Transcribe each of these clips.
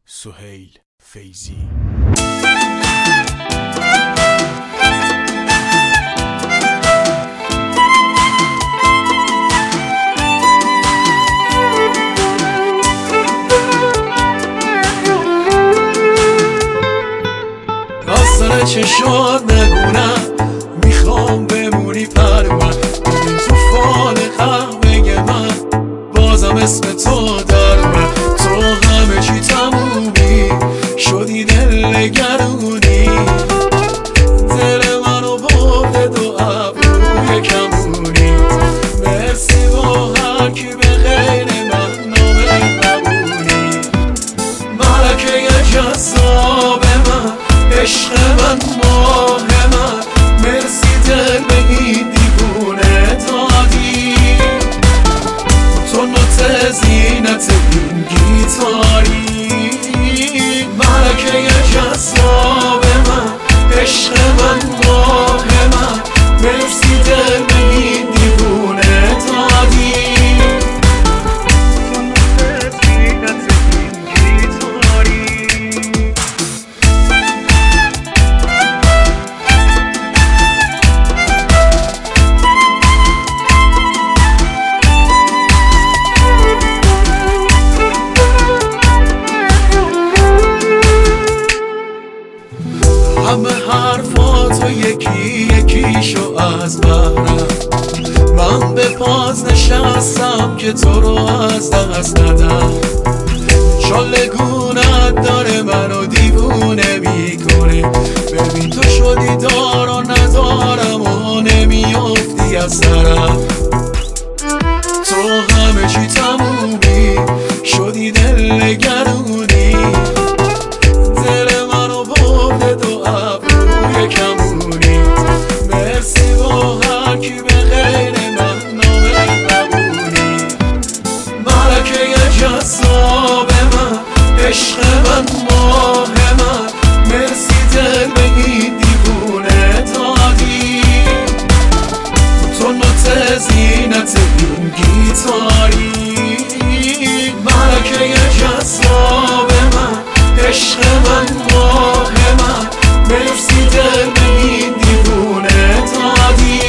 سهیل فیضی. راستانه چشات نگونم، میخوام بمونی پر من. ببین تو فال قهوه من بازم اسم تو در من. تو همه چی تمومی شدی دلگرونی، دل منو برده دو ابروی کمونی. مرسی با هر کی به غیر من نامه نبونی. ملکه جذاب من، عشق من، ماه من، مرسی دل به این دیوونه دادی. تو نوت زینت این گیتاری، ملکه جذاب من، عشق من، ماه من، مرسی دل به این دیوونه دادی. تو نوت زینت این گیتاری. همه حرفاتو یکی یکیشو از برم، من به پاز نشستم که تو رو از دست ندم. چالگونت داره منو دیوونه میکنه، ببین تو شدی دار و ندارم و نمیافتی از سرم. تو همه چی تمومی شدی دلگرونی، دل منو برده دو ابروی کمونی. مرسی با هر کی به غیر من نامه نبونی. ملکه جذاب من، عشق من، ماه من، مرسی دل به این دیوونه دادی. تو نوت زینت این گیتاری، ملکه جذاب من، عشق من، ماه من، مرسی دل به این دیوونه دادی.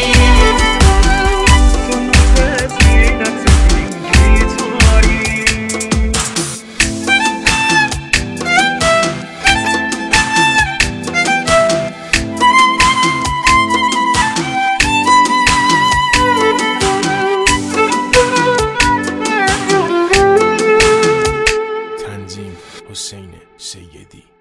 تو نوت زینت این گیتاری. تنظیم حسین سیدی.